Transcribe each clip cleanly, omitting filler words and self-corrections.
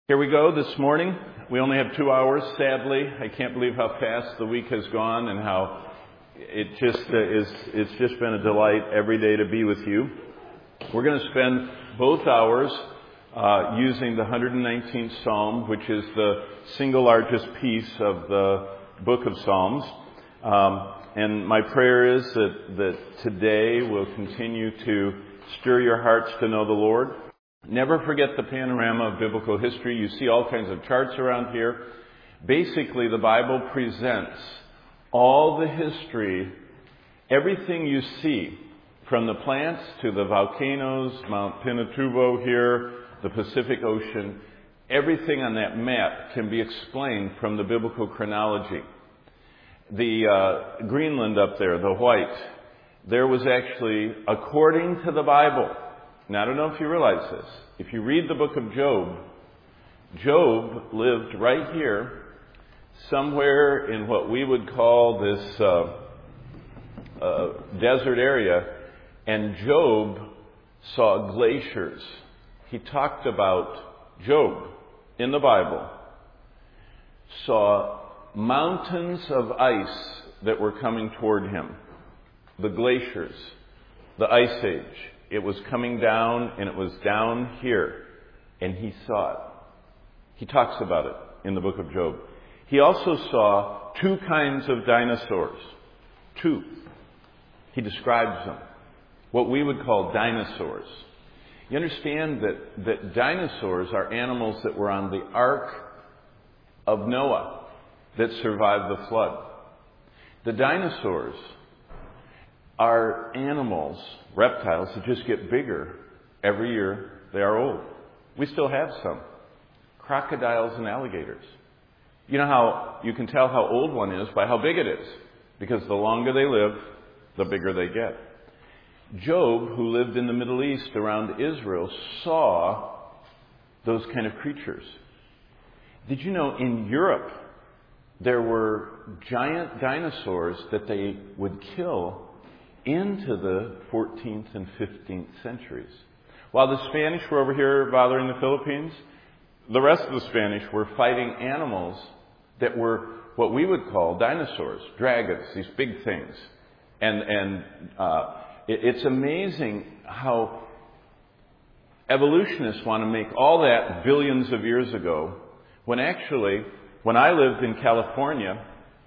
Here we go this morning. We only have 2 hours, sadly. I can't believe how fast the week has gone and how it's just been a delight every day to be with you. We're going to spend both hours using the 119th Psalm, which is the single largest piece of the book of Psalms. And my prayer is that today will continue to stir your hearts to know the Lord. Never forget the panorama of biblical history. You see all kinds of charts around here. Basically, the Bible presents all the history, everything you see, from the plants to the volcanoes, Mount Pinatubo here, the Pacific Ocean. Everything on that map can be explained from the biblical chronology. The Greenland up there, the white, there was actually, according to the Bible. Now, I don't know if you realize this. If you read the book of Job, Job lived right here, somewhere in what we would call this desert area, and Job saw glaciers. He talked about Job in the Bible, saw mountains of ice that were coming toward him, the glaciers, the ice age. It was coming down, and it was down here, and he saw it. He talks about it in the book of Job. He also saw 2 kinds of dinosaurs. 2. He describes them, what we would call dinosaurs. You understand that dinosaurs are animals that were on the Ark of Noah that survived the flood. The dinosaurs are animals, reptiles, that just get bigger every year they are old. We still have some. Crocodiles and alligators. You know how you can tell how old one is by how big it is. Because the longer they live, the bigger they get. Job, who lived in the Middle East around Israel, saw those kind of creatures. Did you know in Europe there were giant dinosaurs that they would kill into the 14th and 15th centuries? While the Spanish were over here bothering the Philippines, the rest of the Spanish were fighting animals that were what we would call dinosaurs, dragons, these big things. And it's amazing how evolutionists want to make all that billions of years ago, when actually, when I lived in California,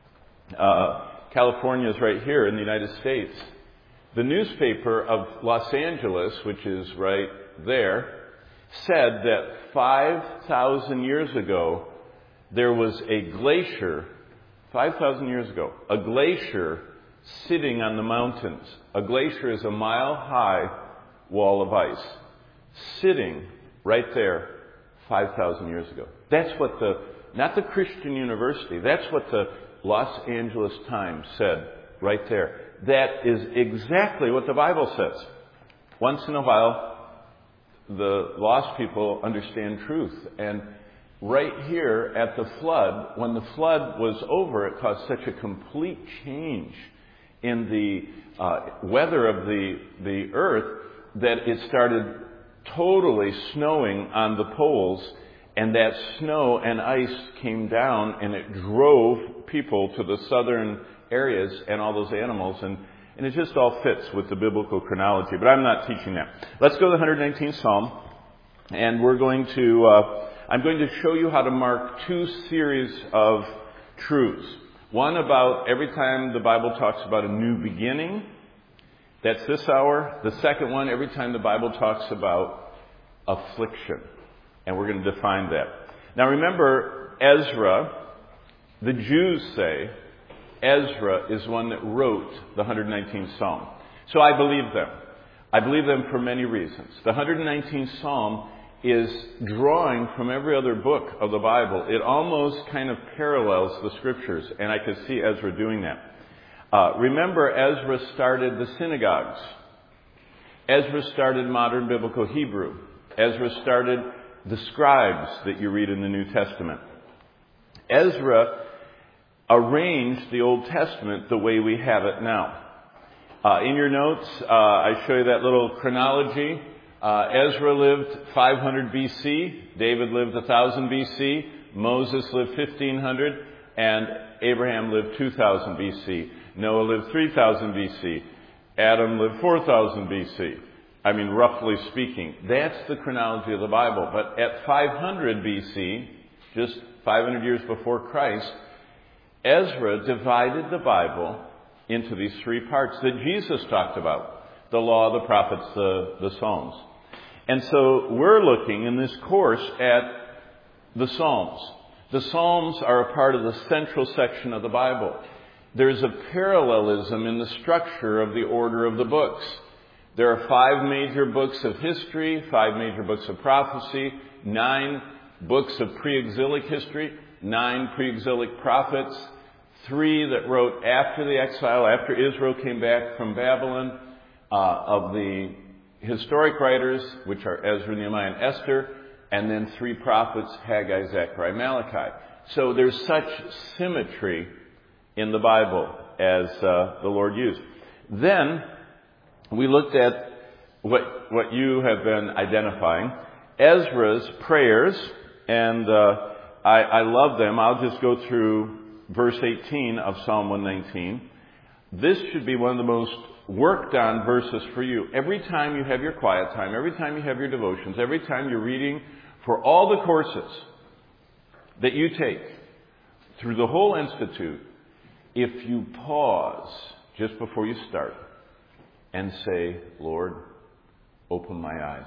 California is right here in the United States. The newspaper of Los Angeles, which is right there, said that 5,000 years ago, there was a glacier, 5,000 years ago, a glacier sitting on the mountains. A glacier is a mile-high wall of ice, sitting right there 5,000 years ago. That's what not the Christian University, that's what the Los Angeles Times said right there. That is exactly what the Bible says. Once in a while, the lost people understand truth. And right here at the flood, when the flood was over, it caused such a complete change in the weather of the earth that it started totally snowing on the poles. And that snow and ice came down, and it drove people to the southern areas and all those animals, and it just all fits with the biblical chronology. But I'm not teaching that. Let's go to the 119th Psalm, and I'm going to show you how to mark 2 series of truths. One about every time the Bible talks about a new beginning. That's this hour. The second one, every time the Bible talks about affliction. And we're going to define that. Now remember, Ezra, the Jews say, Ezra is one that wrote the 119th Psalm. So I believe them. I believe them for many reasons. The 119th Psalm is drawing from every other book of the Bible. It almost kind of parallels the Scriptures, and I could see Ezra doing that. Remember, Ezra started the synagogues. Ezra started modern biblical Hebrew. Ezra started the scribes that you read in the New Testament. Ezra arranged the Old Testament the way we have it now. In your notes, I show you that little chronology. Ezra lived 500 BC. David lived 1000 BC. Moses lived 1500. And Abraham lived 2000 BC. Noah lived 3000 BC. Adam lived 4000 BC. I mean, roughly speaking. That's the chronology of the Bible. But at 500 BC, just 500 years before Christ, Ezra divided the Bible into these three parts that Jesus talked about: the law, the prophets, the Psalms. And so we're looking in this course at the Psalms. The Psalms are a part of the central section of the Bible. There's a parallelism in the structure of the order of the books. There are 5 major books of history, 5 major books of prophecy, 9 books of pre-exilic history, 9 pre-exilic prophets, 3 that wrote after the exile, after Israel came back from Babylon, of the historic writers, which are Ezra, Nehemiah, and Esther, and then 3 prophets, Haggai, Zechariah, Malachi. So there's such symmetry in the Bible as the Lord used. Then we looked at what you have been identifying, Ezra's prayers, and I love them. I'll just go through verse 18 of Psalm 119. This should be one of the most worked on verses for you. Every time you have your quiet time, every time you have your devotions, every time you're reading for all the courses that you take through the whole Institute, if you pause just before you start and say, Lord, open my eyes.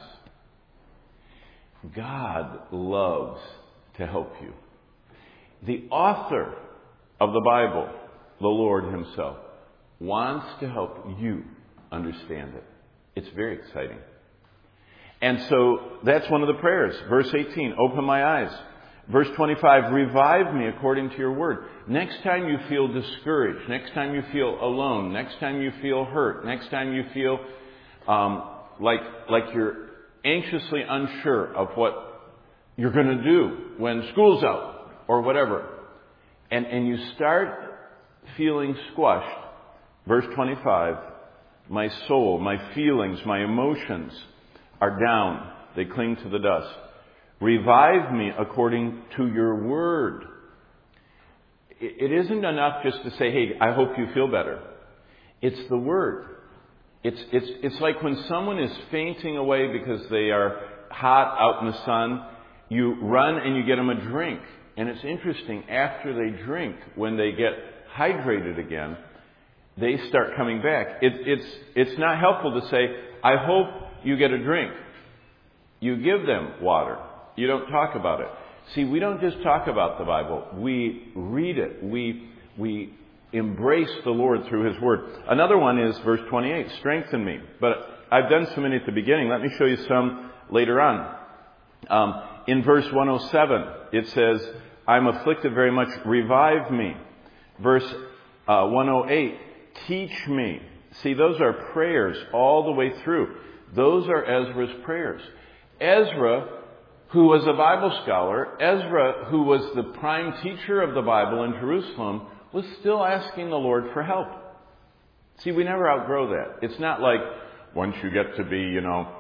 God loves to help you. The author of the Bible, the Lord himself, wants to help you understand it. It's very exciting. And so that's one of the prayers. Verse 18, open my eyes. Verse 25, revive me according to your word. Next time you feel discouraged, next time you feel alone, next time you feel hurt, next time you feel like you're anxiously unsure of what you're going to do when school's out or whatever, and you start feeling squashed, verse 25, my soul, my feelings, my emotions are down. They cling to the dust. Revive me according to your word. It isn't enough just to say, hey, I hope you feel better. It's the word. It's like when someone is fainting away because they are hot out in the sun, you run and you get them a drink. And it's interesting, after they drink, when they get hydrated again, they start coming back. It's not helpful to say, I hope you get a drink. You give them water. You don't talk about it. See, we don't just talk about the Bible. We read it. We embrace the Lord through his word. Another one is verse 28, strengthen me. But I've done so many at the beginning. Let me show you some later on. In verse 107, it says, I'm afflicted very much. Revive me. Verse 108, teach me. See, those are prayers all the way through. Those are Ezra's prayers. Ezra, who was a Bible scholar, Ezra, who was the prime teacher of the Bible in Jerusalem, was still asking the Lord for help. See, we never outgrow that. It's not like once you get to be,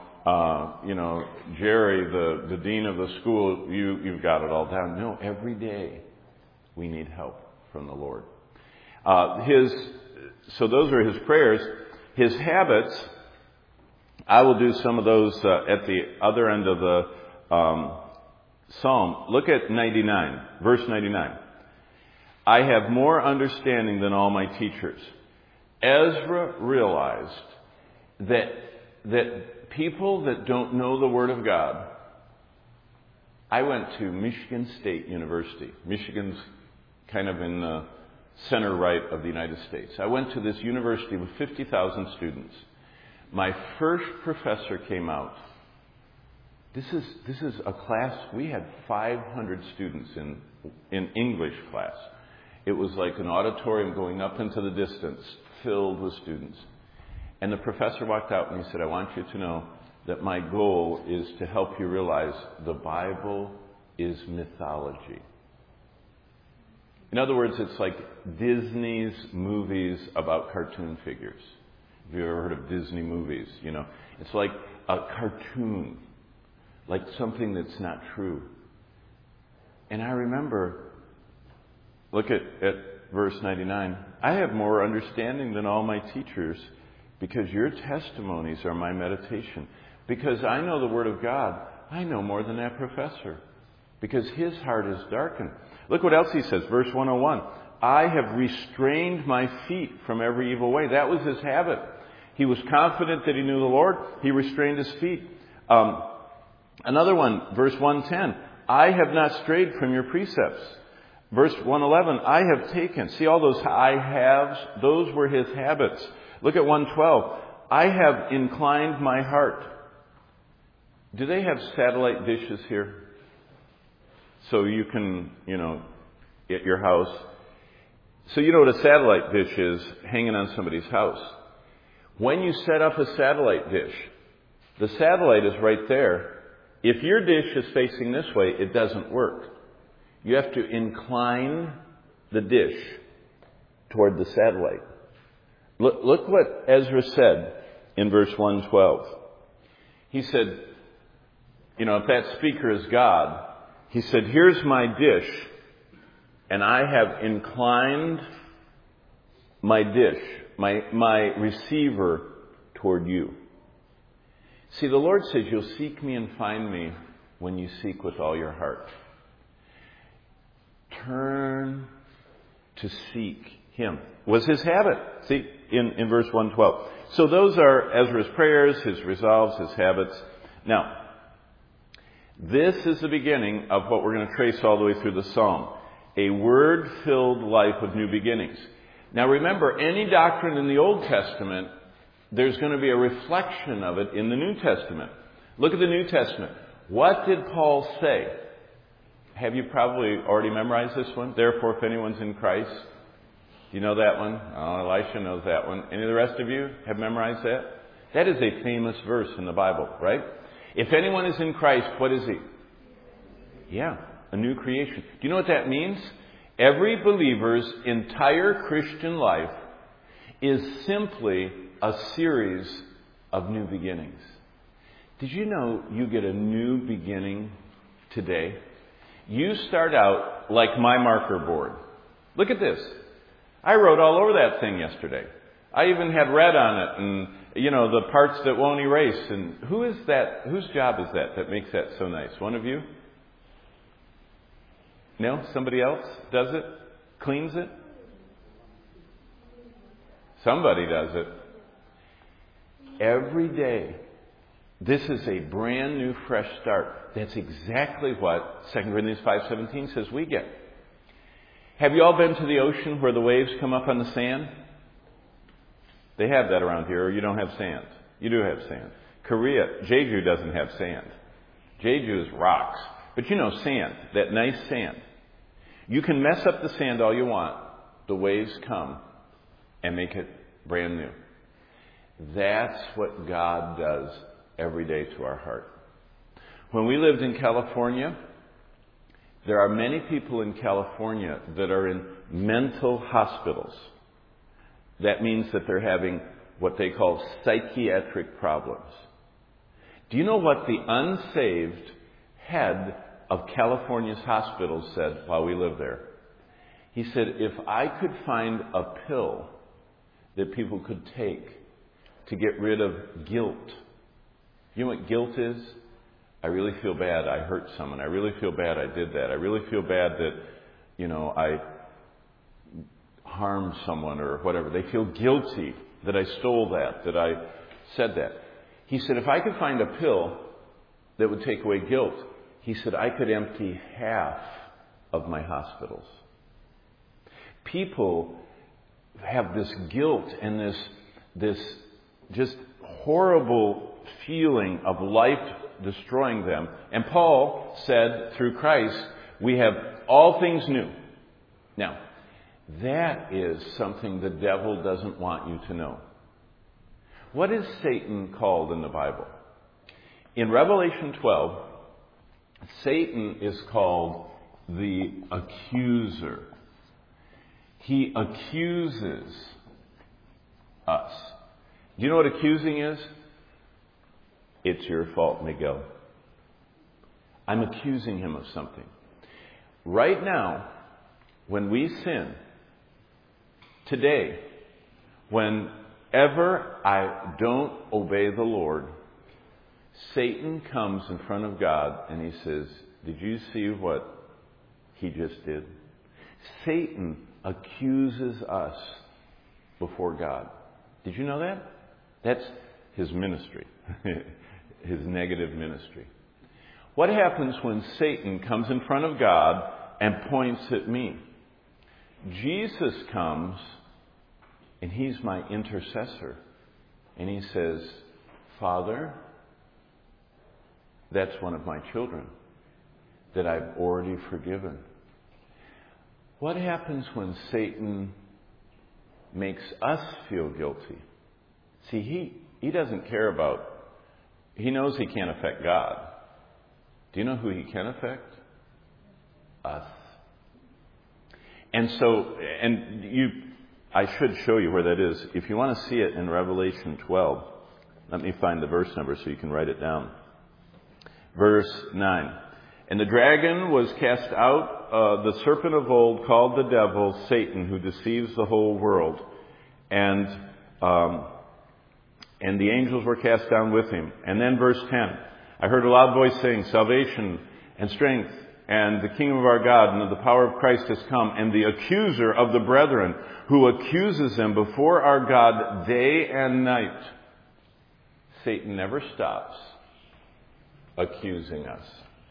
Jerry, the dean of the school, you've got it all down. No, every day we need help from the Lord. So those are his prayers. His habits, I will do some of those at the other end of the Psalm. Look at 99, verse 99. I have more understanding than all my teachers. Ezra realized that people that don't know the Word of God. I went to Michigan State University. Michigan's kind of in the center right of the United States. I went to this university with 50,000 students. My first professor came out. This is a class, we had 500 students in English class. It was like an auditorium going up into the distance, filled with students. And the professor walked out and he said, I want you to know that my goal is to help you realize the Bible is mythology. In other words, it's like Disney's movies about cartoon figures. Have you ever heard of Disney movies? It's like a cartoon, like something that's not true. And I remember, look at verse 99. I have more understanding than all my teachers, because your testimonies are my meditation. Because I know the Word of God, I know more than that professor. Because his heart is darkened. Look what else he says, verse 101. I have restrained my feet from every evil way. That was his habit. He was confident that he knew the Lord. He restrained his feet. Another one, verse 110. I have not strayed from your precepts. Verse 111, I have taken. See all those I haves? Those were his habits. Look at 112. I have inclined my heart. Do they have satellite dishes here? So you can, at your house. So you know what a satellite dish is hanging on somebody's house. When you set up a satellite dish, the satellite is right there. If your dish is facing this way, it doesn't work. You have to incline the dish toward the satellite. Look what Ezra said in verse 112. He said, if that speaker is God, he said, here's my dish, and I have inclined my dish, my receiver toward you. See, the Lord says, you'll seek me and find me when you seek with all your heart. Turn to seek him. Was his habit. See, in verse 112. So those are Ezra's prayers, his resolves, his habits. Now, this is the beginning of what we're going to trace all the way through the Psalm. A word-filled life of new beginnings. Now remember, any doctrine in the Old Testament, there's going to be a reflection of it in the New Testament. Look at the New Testament. What did Paul say? Have you probably already memorized this one? Therefore, if anyone's in Christ. Do you know that one? Oh, Elisha knows that one. Any of the rest of you have memorized that? That is a famous verse in the Bible, right? If anyone is in Christ, what is he? Yeah, a new creation. Do you know what that means? Every believer's entire Christian life is simply a series of new beginnings. Did you know you get a new beginning today? You start out like my marker board. Look at this. I wrote all over that thing yesterday. I even had red on it and, the parts that won't erase. And who is that? Whose job is that makes that so nice? One of you? No? Somebody else does it? Cleans it? Somebody does it. Every day. This is a brand new, fresh start. That's exactly what 2 Corinthians 5:17 says we get. Have you all been to the ocean where the waves come up on the sand? They have that around here, or you don't have sand. You do have sand. Korea, Jeju doesn't have sand. Jeju is rocks. But sand, that nice sand. You can mess up the sand all you want. The waves come and make it brand new. That's what God does every day to our heart. When we lived in California, there are many people in California that are in mental hospitals. That means that they're having what they call psychiatric problems. Do you know what the unsaved head of California's hospitals said while we lived there? He said, if I could find a pill that people could take to get rid of guilt. You know what guilt is? I really feel bad I hurt someone. I really feel bad I did that. I really feel bad that, I harmed someone or whatever. They feel guilty that I stole that I said that. He said, if I could find a pill that would take away guilt, he said, I could empty half of my hospitals. People have this guilt and this just horrible feeling of life destroying them. And Paul said, through Christ, we have all things new. Now, that is something the devil doesn't want you to know. What is Satan called in the Bible? In Revelation 12, Satan is called the accuser. He accuses us. Do you know what accusing is? It's your fault, Miguel. I'm accusing him of something. Right now, when we sin, today, whenever I don't obey the Lord, Satan comes in front of God and he says, did you see what he just did? Satan accuses us before God. Did you know that? That's his ministry, his negative ministry. What happens when Satan comes in front of God and points at me? Jesus comes and he's my intercessor. And he says, Father, that's one of my children that I've already forgiven. What happens when Satan makes us feel guilty? See, he doesn't care about, he knows he can't affect God. Do you know who he can affect? Us. And so, I should show you where that is. If you want to see it in Revelation 12, let me find the verse number so you can write it down. Verse 9. And the dragon was cast out, the serpent of old, called the devil, Satan, who deceives the whole world. And the angels were cast down with him. And then verse 10. I heard a loud voice saying, salvation and strength and the kingdom of our God and the power of Christ has come. And the accuser of the brethren, who accuses them before our God day and night. Satan never stops accusing us.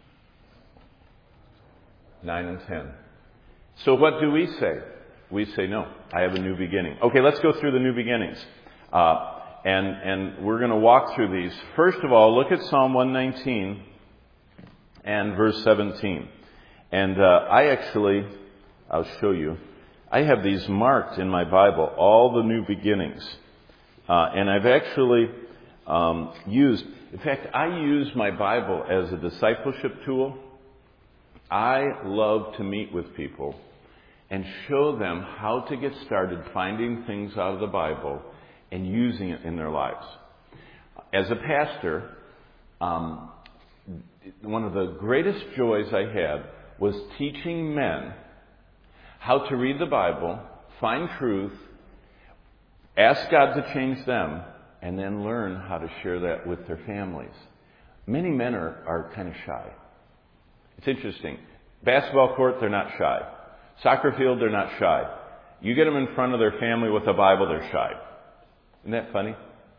9 and 10. So what do we say? We say, no, I have a new beginning. Okay, let's go through the new beginnings. And we're going to walk through these. First of all, look at Psalm 119 and verse 17. And I'll show you. I have these marked in my Bible, all the new beginnings. And I've actually in fact, I use my Bible as a discipleship tool. I love to meet with people and show them how to get started finding things out of the Bible and using it in their lives. As a pastor, one of the greatest joys I had was teaching men how to read the Bible, find truth, ask God to change them, and then learn how to share that with their families. Many men are kind of shy. It's interesting. Basketball court, they're not shy. Soccer field, they're not shy. You get them in front of their family with a Bible, they're shy. Isn't that funny?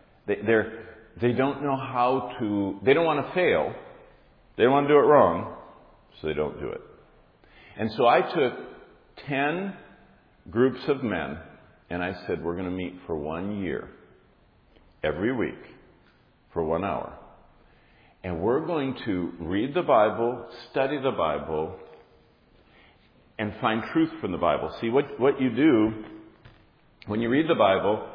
They don't know how to, they don't want to fail. They don't want to do it wrong, so they don't do it. And so I took 10 groups of men, and I said, we're going to meet for 1 year, every week, for 1 hour. And we're going to read the Bible, study the Bible, and find truth from the Bible. See, what you do, when you read the Bible,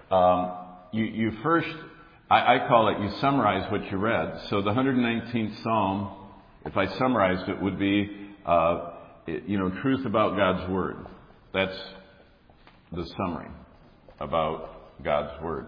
you first, I call it, you summarize what you read. So the 119th Psalm, if I summarized it, would be, truth about God's Word. That's the summary about God's Word.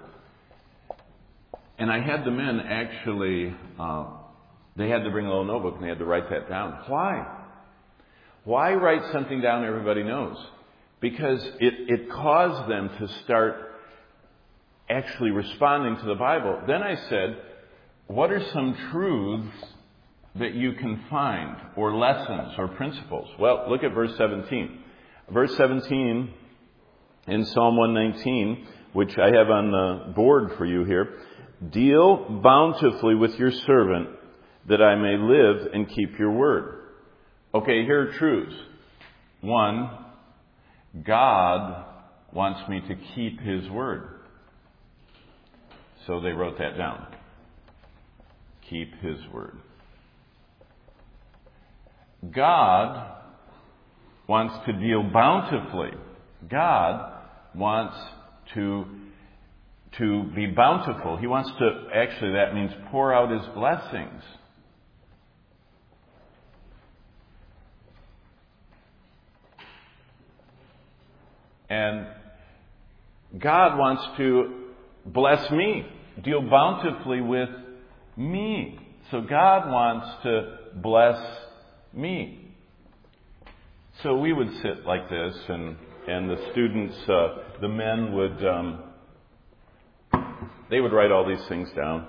And I had the men actually, they had to bring a little notebook and they had to write that down. Why? Why write something down everybody knows? Because it caused them to start actually responding to the Bible. Then I said, what are some truths that you can find, or lessons, or principles? Well, look at verse 17. Verse 17 in Psalm 119, which I have on the board for you here. Deal bountifully with your servant, that I may live and keep your word. Okay, here are truths. 1, God wants me to keep His word. So they wrote that down. Keep His word. God wants to deal bountifully. God wants to be bountiful. He wants to, actually that means pour out His blessings. And God wants to bless me, deal bountifully with me. So God wants to bless me. So we would sit like this, and the students, the men they would write all these things down.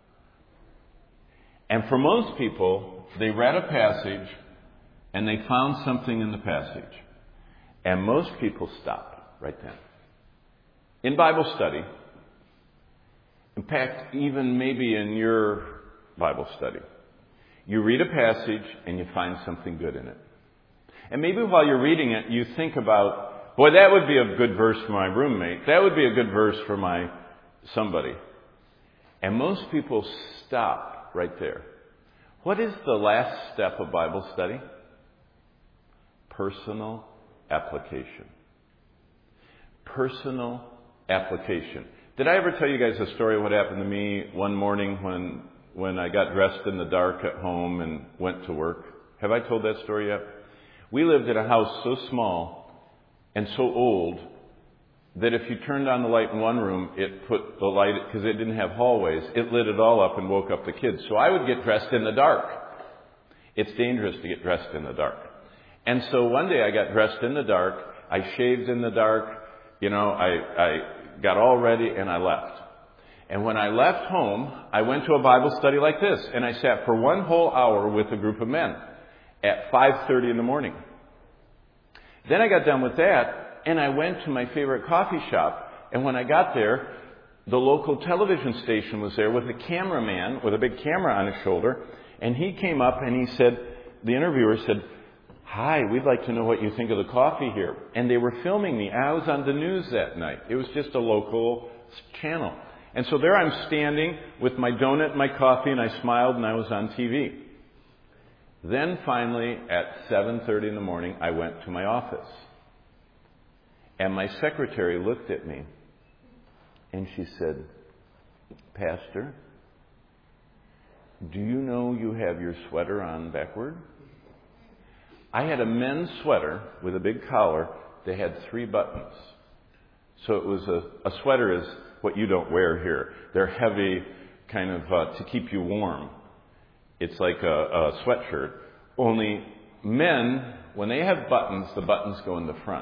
And for most people, they read a passage and they found something in the passage. And most people stop right then. In Bible study, in fact, even maybe in your Bible study, you read a passage and you find something good in it. And maybe while you're reading it, you think about, boy, that would be a good verse for my roommate. That would be a good verse for my somebody. And most people stop right there. What is the last step of Bible study? Personal application. Personal application. Did I ever tell you guys a story of what happened to me one morning when I got dressed in the dark at home and went to work? Have I told that story yet? We lived in a house so small and so old that if you turned on the light in one room, it put the light, because it didn't have hallways, it lit it all up and woke up the kids. So I would get dressed in the dark. It's dangerous to get dressed in the dark. And so one day I got dressed in the dark, I shaved in the dark, I got all ready and I left. And when I left home, I went to a Bible study like this, and I sat for one whole hour with a group of men at 5:30 in the morning. Then I got done with that, and I went to my favorite coffee shop, and when I got there, the local television station was there with a cameraman with a big camera on his shoulder, and he came up and he said, the interviewer said, "Hi, we'd like to know what you think of the coffee here." And they were filming me. I was on the news that night. It was just a local channel. And so there I'm standing with my donut and my coffee, and I smiled, and I was on TV. Then finally, at 7:30 in the morning, I went to my office. And my secretary looked at me, and she said, "Pastor, do you know you have your sweater on backward?" I had a men's sweater with a big collar that had 3 buttons. So it was a sweater is what you don't wear here. They're heavy, kind of to keep you warm. It's like a sweatshirt. Only men, when they have buttons, the buttons go in the front.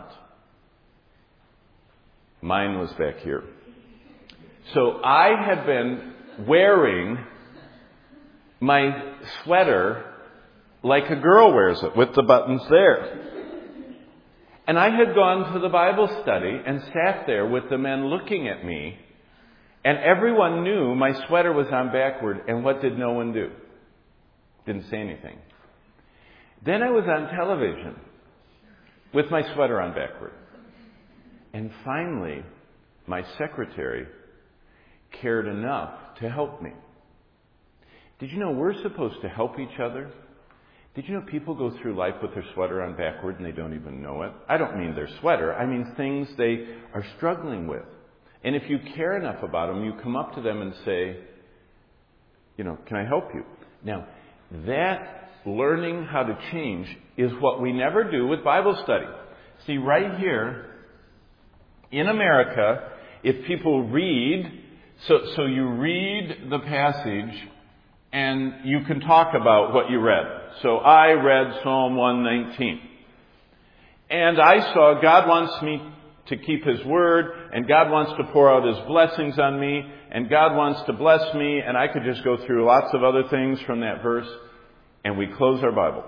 Mine was back here. So I had been wearing my sweater like a girl wears it, with the buttons there. And I had gone to the Bible study and sat there with the men looking at me, and everyone knew my sweater was on backward, and what did no one do? Didn't say anything. Then I was on television with my sweater on backward. And finally, my secretary cared enough to help me. Did you know we're supposed to help each other? Did you know people go through life with their sweater on backward and they don't even know it? I don't mean their sweater. I mean things they are struggling with. And if you care enough about them, you come up to them and say, "Can I help you?" Now, that learning how to change is what we never do with Bible study. See, right here, in America, if people read, so you read the passage and you can talk about what you read. So I read Psalm 119. And I saw God wants me to keep His word, and God wants to pour out His blessings on me, and God wants to bless me, and I could just go through lots of other things from that verse, and we close our Bible.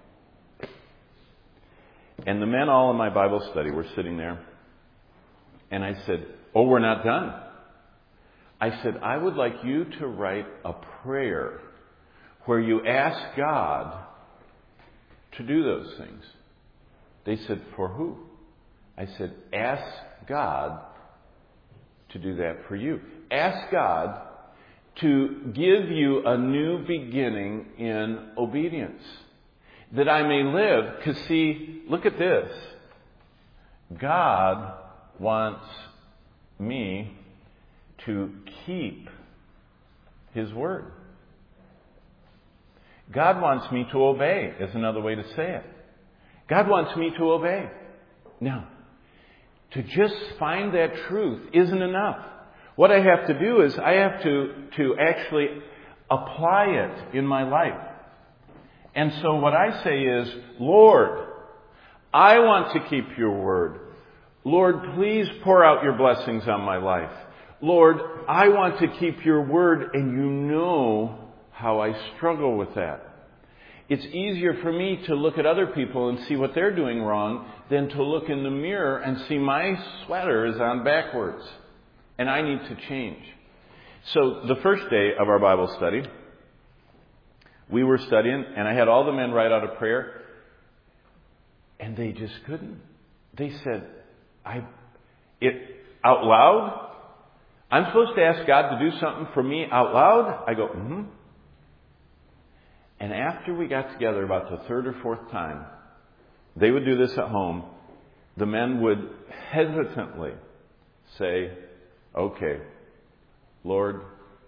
And the men all in my Bible study were sitting there, and I said, "Oh, we're not done." I said, "I would like you to write a prayer where you ask God to do those things." They said, "For who?" I said, "Ask God to do that for you. Ask God to give you a new beginning in obedience, that I may live." Because see, look at this. God wants me to keep His word. God wants me to obey, is another way to say it. God wants me to obey. Now, to just find that truth isn't enough. What I have to do is I have to actually apply it in my life. And so what I say is, Lord, I want to keep your word. Lord, please pour out your blessings on my life. Lord, I want to keep your word, and you know how I struggle with that. It's easier for me to look at other people and see what they're doing wrong than to look in the mirror and see my sweater is on backwards. And I need to change. So the first day of our Bible study, we were studying, and I had all the men write out a prayer, and they just couldn't. They said, out loud? I'm supposed to ask God to do something for me out loud? I go, mm-hmm. And after we got together about the third or fourth time, they would do this at home. The men would hesitantly say, okay, Lord,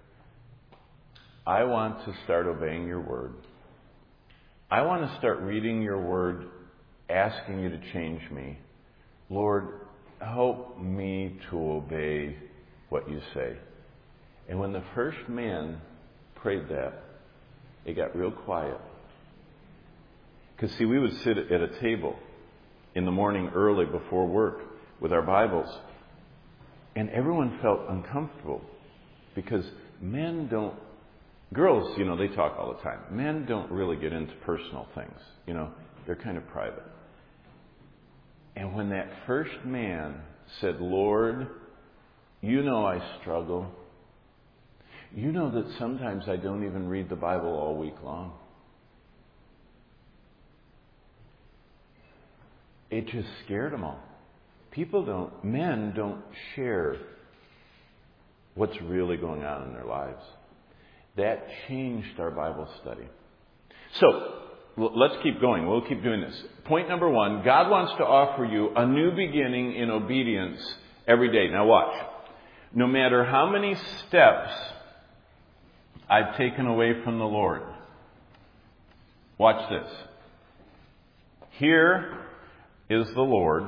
I want to start obeying your word. I want to start reading your word, asking you to change me. Lord, help me to obey what you say. And when the first man prayed that, it got real quiet. Because, see, we would sit at a table in the morning early before work with our Bibles. And everyone felt uncomfortable because girls, they talk all the time. Men don't really get into personal things. They're kind of private. And when that first man said, Lord, you know I struggle. You know that sometimes I don't even read the Bible all week long. It just scared them all. Men don't share what's really going on in their lives. That changed our Bible study. So, let's keep going. We'll keep doing this. Point number 1, God wants to offer you a new beginning in obedience every day. Now watch. No matter how many steps I've taken away from the Lord. Watch this. Here is the Lord.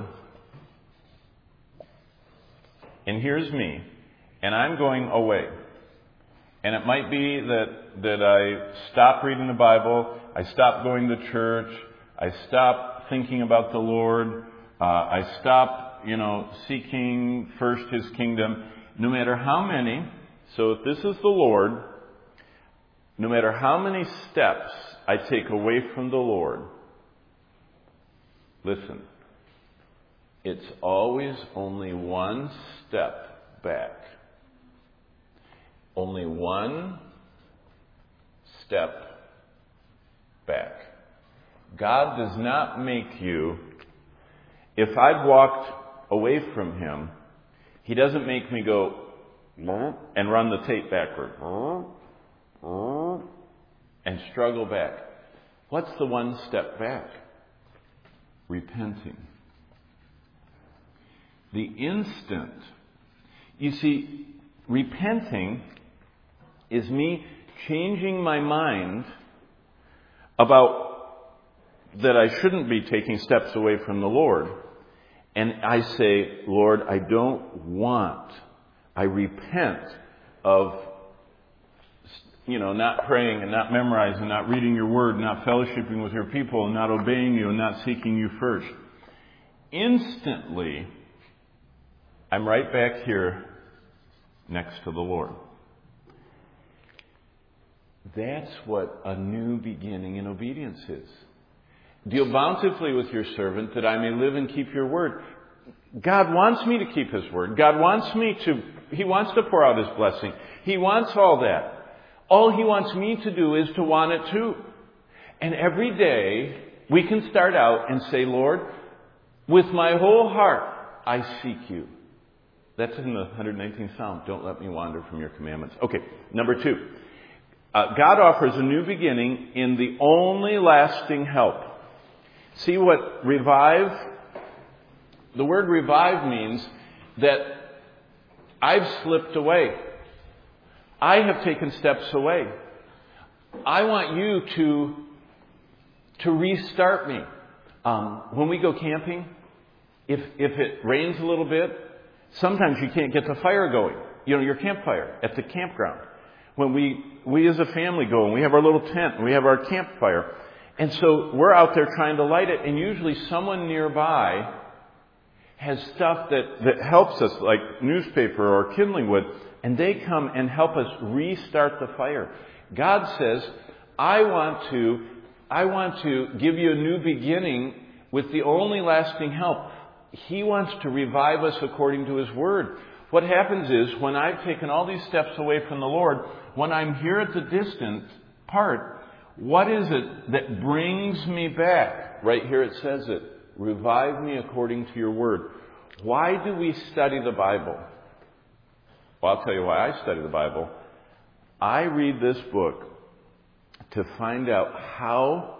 And here's me. And I'm going away. And it might be that I stop reading the Bible. I stop going to church. I stop thinking about the Lord. I stop, seeking first His kingdom. No matter how many, so if this is the Lord, no matter how many steps I take away from the Lord, listen, it's always only one step back. Only one step back. God does not make you, if I've walked away from Him, He doesn't make me go and run the tape backward and struggle back. What's the one step back? Repenting. The instant. You see, repenting is me changing my mind about that I shouldn't be taking steps away from the Lord. And I say, Lord, I repent of, not praying and not memorizing, not reading your word, not fellowshipping with your people, and not obeying you and not seeking you first. Instantly, I'm right back here next to the Lord. That's what a new beginning in obedience is. Deal bountifully with your servant that I may live and keep your word. God wants me to keep His word. He wants to pour out His blessing. He wants all that. All He wants me to do is to want it too. And every day we can start out and say, Lord, with my whole heart I seek you. That's in the 119th Psalm. Don't let me wander from your commandments. Okay, number 2. God offers a new beginning in the only lasting help. See what the word revive means that I've slipped away. I have taken steps away. I want you to restart me. When we go camping, if it rains a little bit, sometimes you can't get the fire going. your campfire at the campground. When we as a family go and we have our little tent and we have our campfire. And so we're out there trying to light it, and usually someone nearby has stuff that helps us, like newspaper or kindling wood, and they come and help us restart the fire. God says, I want to give you a new beginning with the only lasting help. He wants to revive us according to His Word. What happens is, when I've taken all these steps away from the Lord, when I'm here at the distant part, what is it that brings me back? Right here it says it. Revive me according to your word. Why do we study the Bible? Well, I'll tell you why I study the Bible. I read this book to find out how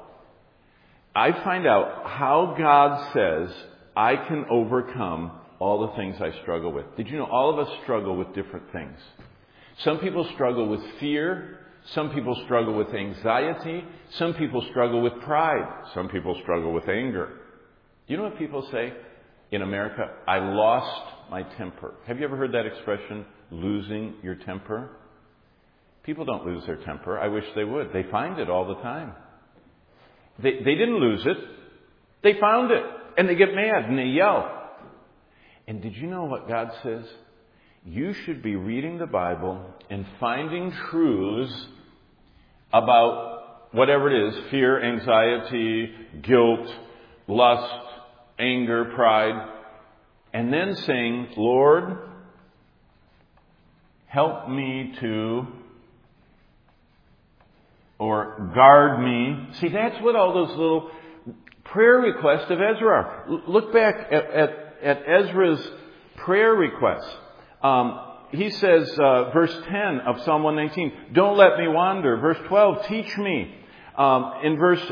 God says I can overcome all the things I struggle with. Did you know all of us struggle with different things? Some people struggle with fear. Some people struggle with anxiety. Some people struggle with pride. Some people struggle with anger. You know what people say in America? I lost my temper. Have you ever heard that expression, losing your temper? People don't lose their temper. I wish they would. They find it all the time. They didn't lose it. They found it. And they get mad and they yell. And did you know what God says? You should be reading the Bible and finding truths about whatever it is, fear, anxiety, guilt, lust, anger, pride, and then saying, Lord, help me to, or guard me. See, that's what all those little prayer requests of Ezra are. Look back at Ezra's prayer requests. He says, verse 10 of Psalm 119, don't let me wander. Verse 12, teach me. In verse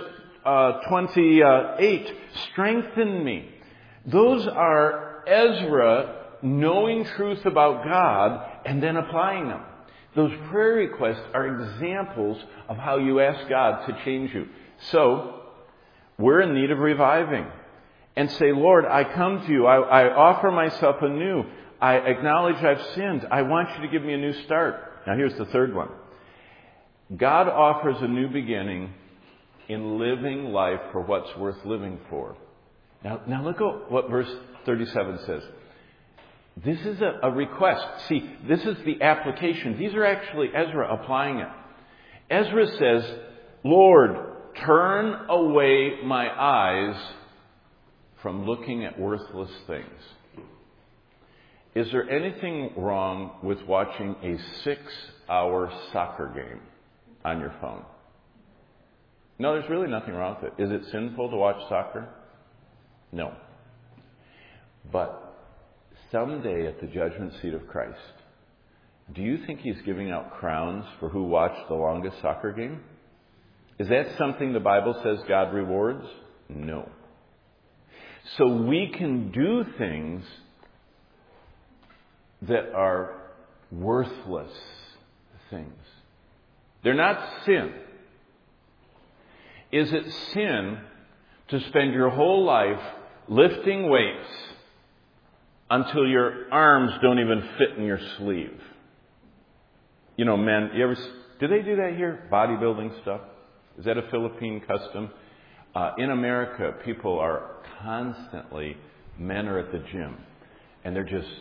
28, strengthen me. Those are Ezra knowing truth about God and then applying them. Those prayer requests are examples of how you ask God to change you. So, we're in need of reviving. And say, Lord, I come to you. I offer myself anew. I acknowledge I've sinned. I want you to give me a new start. Now here's the third one. God offers a new beginning in living life for what's worth living for. Now look at what verse 37 says. This is a request. See, this is the application. These are actually Ezra applying it. Ezra says, Lord, turn away my eyes from looking at worthless things. Is there anything wrong with watching a 6-hour soccer game on your phone? No, there's really nothing wrong with it. Is it sinful to watch soccer? No. But someday at the judgment seat of Christ, do you think He's giving out crowns for who watched the longest soccer game? Is that something the Bible says God rewards? No. So we can do things that are worthless things. They're not sin. Is it sin to spend your whole life lifting weights until your arms don't even fit in your sleeve? You know, men, do they do that here? Bodybuilding stuff? Is that a Philippine custom? In America, people are constantly, men are at the gym, and they're just,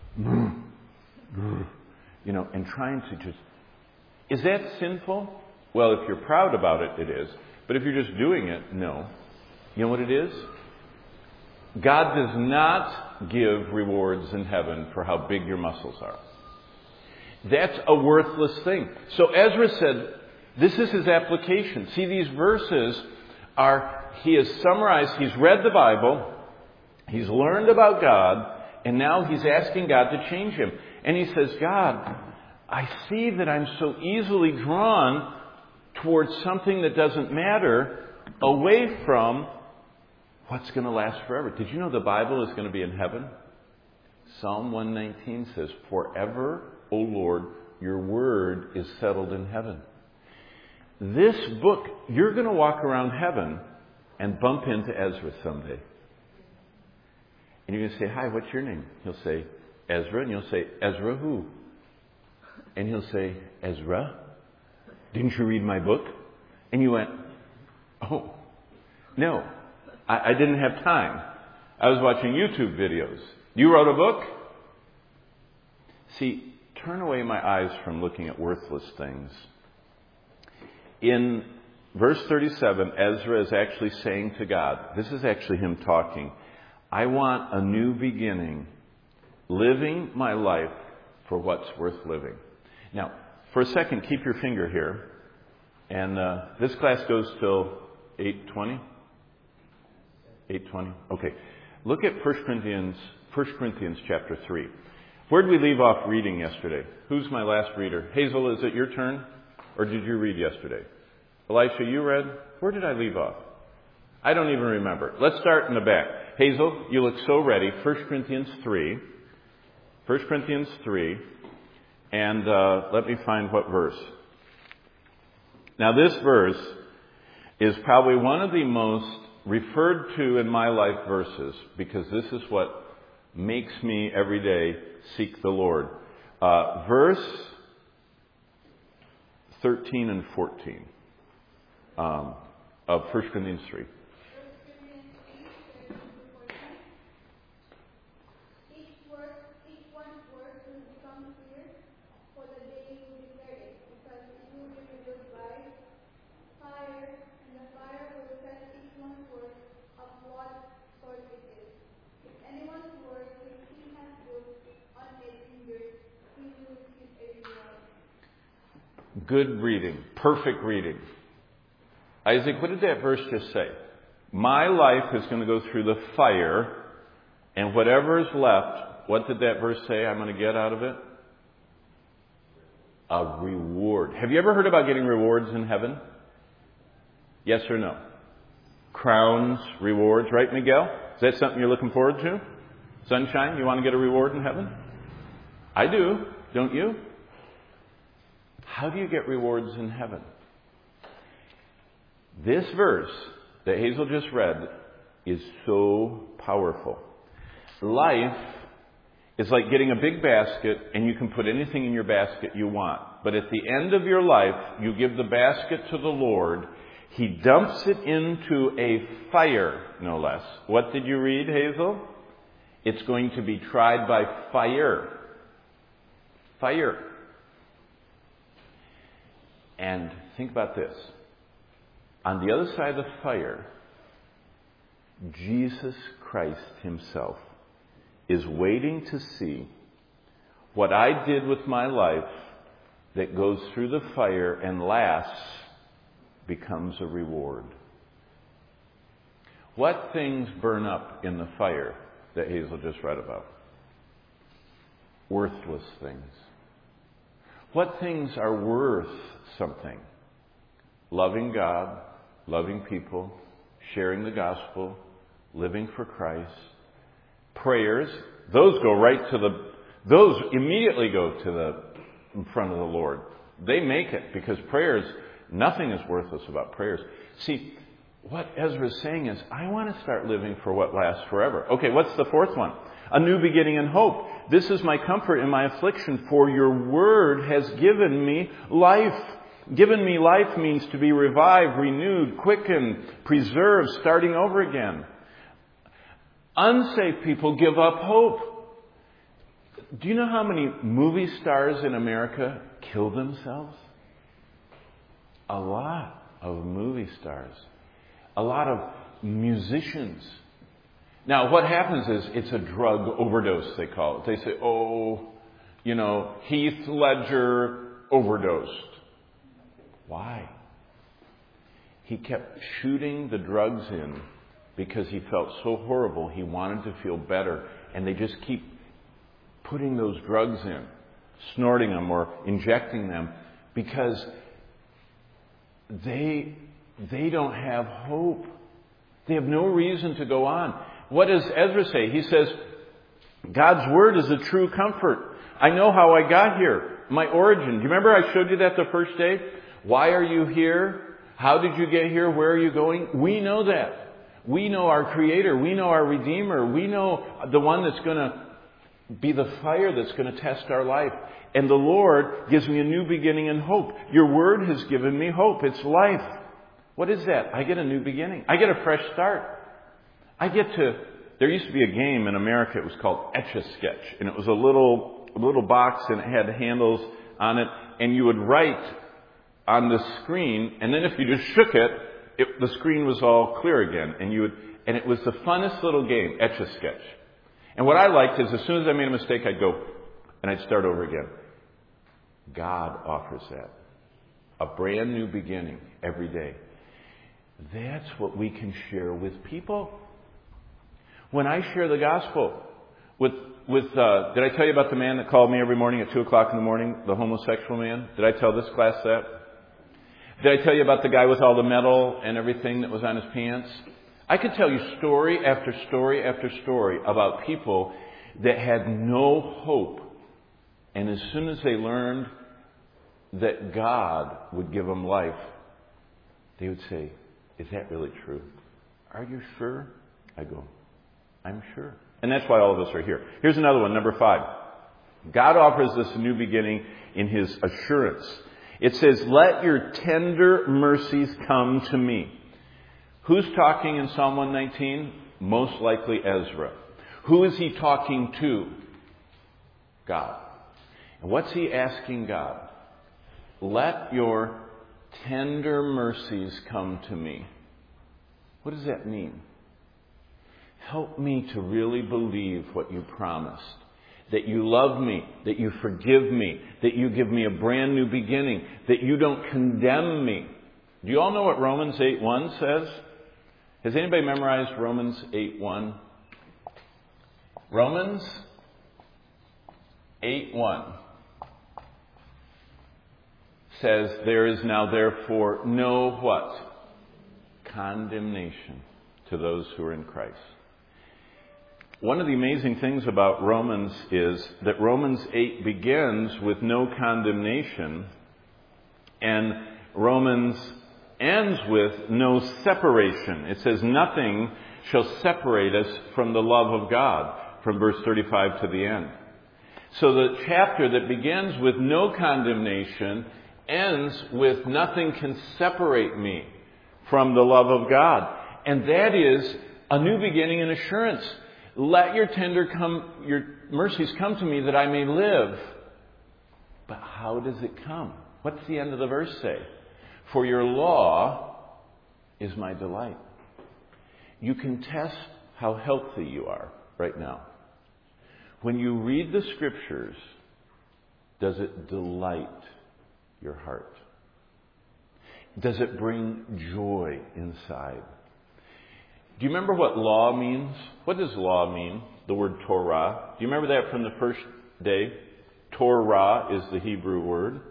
and trying to just, is that sinful? Well, if you're proud about it, it is. But if you're just doing it, no. You know what it is? God does not give rewards in heaven for how big your muscles are. That's a worthless thing. So Ezra said, this is his application. See, these verses he has summarized, he's read the Bible, he's learned about God, and now he's asking God to change him. And he says, God, I see that I'm so easily drawn towards something that doesn't matter, away from what's going to last forever. Did you know the Bible is going to be in heaven? Psalm 119 says, forever, O Lord, your word is settled in heaven. This book, you're going to walk around heaven and bump into Ezra someday. And you're going to say, hi, what's your name? He'll say, Ezra. And you'll say, Ezra who? And he'll say, Ezra, didn't you read my book? And you went, oh, no, I didn't have time. I was watching YouTube videos. You wrote a book? See, turn away my eyes from looking at worthless things. In verse 37, Ezra is actually saying to God, this is actually him talking, I want a new beginning, living my life for what's worth living. Now, for a second, keep your finger here. And this class goes till 8:20? 8:20? Okay. Look at 1 Corinthians chapter 3. Where did we leave off reading yesterday? Who's my last reader? Hazel, is it your turn? Or did you read yesterday? Elisha, you read? Where did I leave off? I don't even remember. Let's start in the back. Hazel, you look so ready. 1 Corinthians 3. 1 Corinthians 3. And let me find what verse. Now this verse is probably one of the most referred to in my life verses, because this is what makes me every day seek the Lord. Verse 13 and 14 of 1 Corinthians 3. Good reading. Perfect reading. Isaac, what did that verse just say? My life is going to go through the fire, and whatever is left, what did that verse say I'm going to get out of it? A reward. Have you ever heard about getting rewards in heaven? Yes or no? Crowns, rewards, right, Miguel? Is that something you're looking forward to? Sunshine, you want to get a reward in heaven? I do, don't you? How do you get rewards in heaven? This verse that Hazel just read is so powerful. Life is like getting a big basket, and you can put anything in your basket you want. But at the end of your life, you give the basket to the Lord. He dumps it into a fire, no less. What did you read, Hazel? It's going to be tried by fire. Fire. And think about this. On the other side of the fire, Jesus Christ himself is waiting to see what I did with my life that goes through the fire and lasts becomes a reward. What things burn up in the fire that Hazel just read about? Worthless things. What things are worth something? Loving God, loving people, sharing the gospel, living for Christ. Prayers, those immediately go to in front of the Lord. They make it, because prayers, nothing is worthless about prayers. See, what Ezra is saying is, I want to start living for what lasts forever. Okay, what's the fourth one? A new beginning and hope. This is my comfort in my affliction, for your word has given me life. Given me life means to be revived, renewed, quickened, preserved, starting over again. Unsaved people give up hope. Do you know how many movie stars in America kill themselves? A lot of movie stars. A lot of musicians. Now, what happens is it's a drug overdose, they call it. They say, Heath Ledger overdosed. Why? He kept shooting the drugs in because he felt so horrible. He wanted to feel better. And they just keep putting those drugs in, snorting them or injecting them, because they don't have hope. They have no reason to go on. What does Ezra say? He says, God's word is a true comfort. I know how I got here. My origin. Do you remember I showed you that the first day? Why are you here? How did you get here? Where are you going? We know that. We know our Creator. We know our Redeemer. We know the one that's going to be the fire that's going to test our life. And the Lord gives me a new beginning and hope. Your word has given me hope. It's life. What is that? I get a new beginning. I get a fresh start. There used to be a game in America, it was called Etch-a-Sketch. And it was a little box and it had handles on it. And you would write on the screen, and then if you just shook it, the screen was all clear again. And it was the funnest little game, Etch-a-Sketch. And what I liked is as soon as I made a mistake, I'd go and I'd start over again. God offers that. A brand new beginning every day. That's what we can share with people. When I share the gospel with did I tell you about the man that called me every morning at 2 o'clock in the morning, the homosexual man? Did I tell this class that? Did I tell you about the guy with all the metal and everything that was on his pants? I could tell you story after story after story about people that had no hope. And as soon as they learned that God would give them life, they would say, "Is that really true? Are you sure?" I go, "I'm sure." And that's why all of us are here. Here's another one, number 5. God offers us a new beginning in His assurance. It says, "Let your tender mercies come to me." Who's talking in Psalm 119? Most likely Ezra. Who is he talking to? God. And what's he asking God? Let your tender mercies come to me. What does that mean? Help me to really believe what you promised. That you love me, that you forgive me, that you give me a brand new beginning, that you don't condemn me. Do you all know what Romans 8:1 says? Has anybody memorized Romans 8:1? Romans 8:1 says, "There is now therefore no" what? Condemnation to those who are in Christ. One of the amazing things about Romans is that Romans 8 begins with no condemnation, and Romans ends with no separation. It says, "Nothing shall separate us from the love of God," from verse 35 to the end. So the chapter that begins with no condemnation ends with "Nothing can separate me from the love of God." And that is a new beginning and assurance. Let your mercies come to me that I may live. But how does it come? What's the end of the verse say? "For your law is my delight." You can test how healthy you are right now. When you read the Scriptures, does it delight your heart? Does it bring joy inside? Do you remember what law means? What does law mean? The word Torah. Do you remember that from the first day? Torah is the Hebrew word.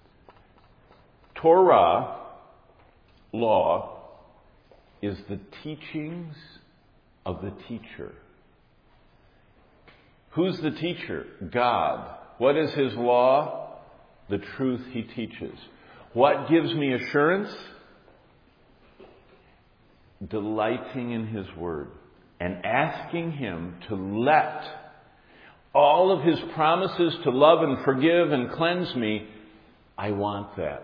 Torah, law, is the teachings of the teacher. Who's the teacher? God. What is His law? The truth He teaches. What gives me assurance? Delighting in His Word and asking Him to let all of His promises to love and forgive and cleanse me. I want that.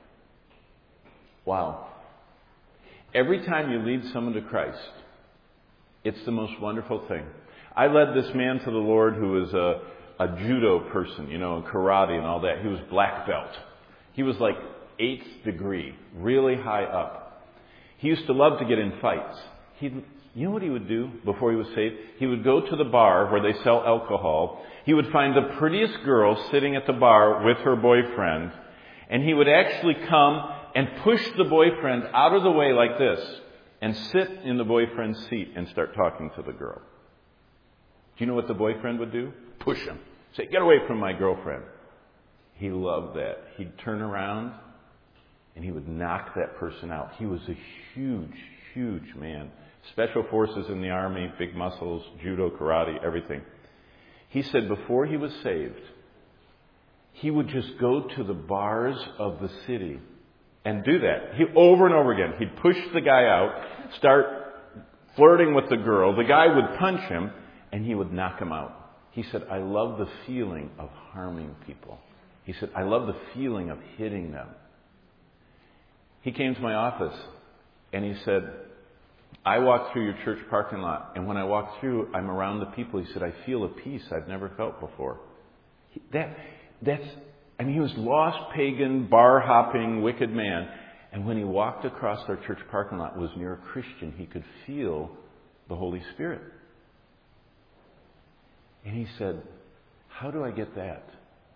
Wow. Every time you lead someone to Christ, it's the most wonderful thing. I led this man to the Lord who was a judo person, karate and all that. He was black belt. He was like 8th degree, really high up. He used to love to get in fights. You know what he would do before he was saved? He would go to the bar where they sell alcohol. He would find the prettiest girl sitting at the bar with her boyfriend. And he would actually come and push the boyfriend out of the way like this and sit in the boyfriend's seat and start talking to the girl. Do you know what the boyfriend would do? Push him. Say, "Get away from my girlfriend." He loved that. He'd turn around and he would knock that person out. He was a huge, huge man. Special forces in the army, big muscles, judo, karate, everything. He said before he was saved, he would just go to the bars of the city and do that. Over and over again. He'd push the guy out, start flirting with the girl. The guy would punch him, and he would knock him out. He said, I love the feeling of harming people. He said, I love the feeling of hitting them. He came to my office and he said, I walk through your church parking lot, and when I walk through, I'm around the people. He said, I feel a peace I've never felt before. He was lost, pagan, bar-hopping, wicked man. And when he walked across our church parking lot, was near a Christian, he could feel the Holy Spirit. And he said, how do I get that?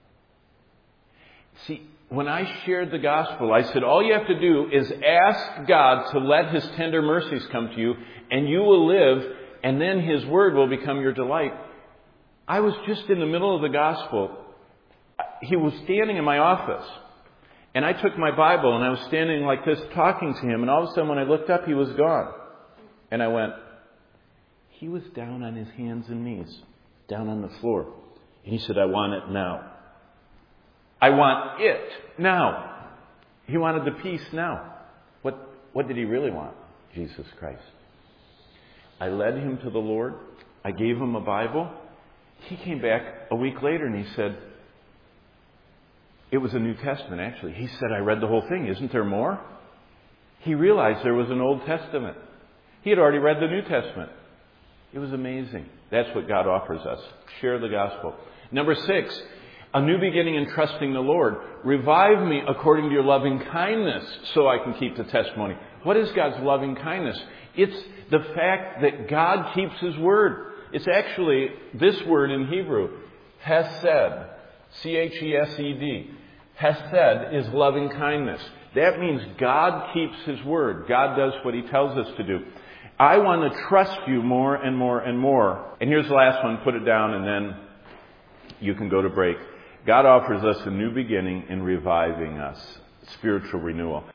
See, when I shared the gospel, I said, all you have to do is ask God to let His tender mercies come to you, and you will live, and then His word will become your delight. I was just in the middle of the gospel. He was standing in my office, and I took my Bible, and I was standing like this talking to him, and all of a sudden when I looked up, he was gone. And I went, he was down on his hands and knees, down on the floor. And he said, I want it now. I want it now. He wanted the peace now. What did he really want? Jesus Christ. I led him to the Lord. I gave him a Bible. He came back a week later and he said, it was a New Testament actually. He said, I read the whole thing. Isn't there more? He realized there was an Old Testament. He had already read the New Testament. It was amazing. That's what God offers us. Share the gospel. Number 6, a new beginning in trusting the Lord. Revive me according to your loving kindness so I can keep the testimony. What is God's loving kindness? It's the fact that God keeps His word. It's actually this word in Hebrew, Hesed. C-H-E-S-E-D. Hesed is loving kindness. That means God keeps His word. God does what He tells us to do. I want to trust you more and more and more. And here's the last one. Put it down and then you can go to break. God offers us a new beginning in reviving us. Spiritual renewal.